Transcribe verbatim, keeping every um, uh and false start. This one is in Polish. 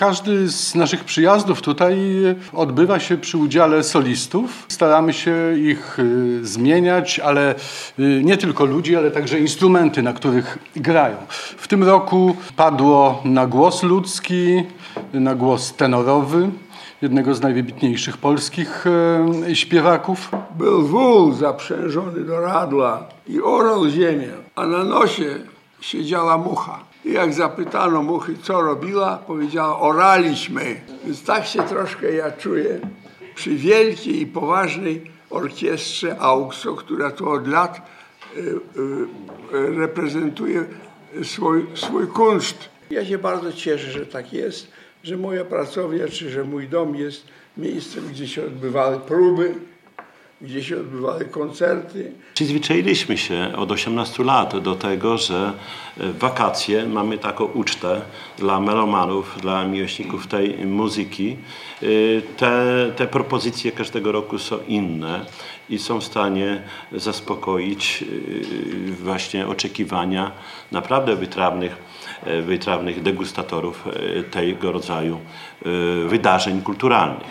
Każdy z naszych przyjazdów tutaj odbywa się przy udziale solistów. Staramy się ich zmieniać, ale nie tylko ludzi, ale także instrumenty, na których grają. W tym roku padło na głos ludzki, na głos tenorowy, jednego z najwybitniejszych polskich śpiewaków. Był wół zaprzężony do radła i orał ziemię, a na nosie siedziała mucha. I jak zapytano muchy, co robiła, powiedziała: oraliśmy. Więc tak się troszkę ja czuję przy wielkiej i poważnej orkiestrze AUKSO, która tu od lat y, y, reprezentuje swój, swój kunszt. Ja się bardzo cieszę, że tak jest, że moja pracownia, czy że mój dom jest miejscem, gdzie się odbywały próby, gdzie się odbywały koncerty. Przyzwyczailiśmy się od osiemnastu lat do tego, że w wakacje mamy taką ucztę dla melomanów, dla miłośników tej muzyki. Te, te propozycje każdego roku są inne i są w stanie zaspokoić właśnie oczekiwania naprawdę wytrawnych, wytrawnych degustatorów tego rodzaju wydarzeń kulturalnych.